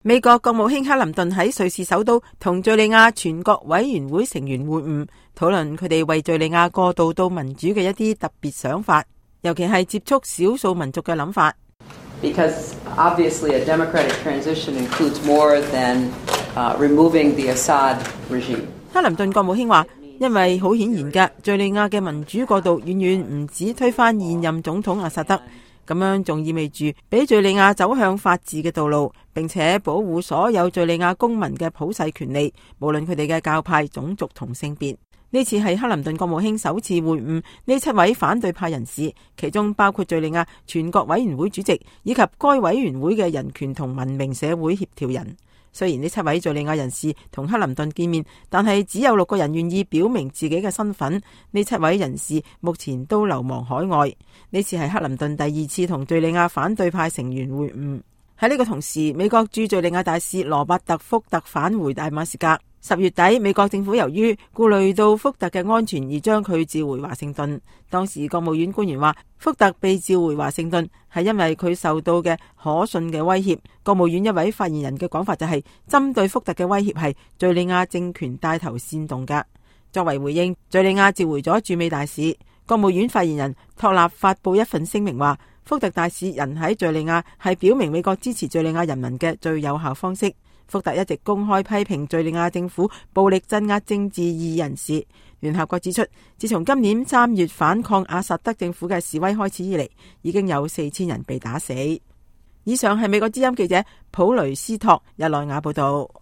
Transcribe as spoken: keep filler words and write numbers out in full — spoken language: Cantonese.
美國國務卿克林頓喺瑞士首都同敘利亞全國委員會成員會晤，討論佢哋為敘利亞過渡到民主嘅一啲特別想法，尤其係接觸少數民族嘅諗法。 Because obviously a democratic transition includes more than uh, removing the Assad regime. 克林頓國務卿話，因為好顯然嘅，敘利亞嘅民主過渡遠遠唔止推翻現任總統阿薩德。咁樣仲意味住俾敘利亞走向法治嘅道路，並且保護所有敘利亞公民嘅普世權利，無論佢哋嘅教派、種族同性別。呢次係克林頓國務卿首次會晤呢七位反對派人士，其中包括敘利亞全國委員會主席以及該委員會嘅人權同文明社會協調人。雖然呢七位敘利亞人士同克林頓見面，但係只有六個人願意表明自己嘅身份。呢七位人士目前都流亡海外。呢次係克林頓第二次同敘利亞反對派成員會晤。喺呢個同時，美國駐敘利亞大使羅伯特·福特返回大馬士革。十月底，美國政府由於顧慮到福特嘅安全而將佢召回華盛頓。當時國務院官員話，福特被召回華盛頓係因為佢受到嘅可信嘅威脅。國務院一位發言人嘅講法就係，針對福特嘅威脅係敘利亞政權帶頭煽動㗎。作為回應，敘利亞召回咗駐美大使。國務院發言人托納發布一份聲明話，福特大使人喺敘利亞係表明美國支持敘利亞人民嘅最有效方式。福特一直公開批評敘利亞政府暴力鎮壓政治異議人士。聯合國指出，自從今年三月反抗阿薩德政府嘅示威開始以嚟，已經有四千人被打死。以上係美國之音記者普雷斯托日內瓦報道。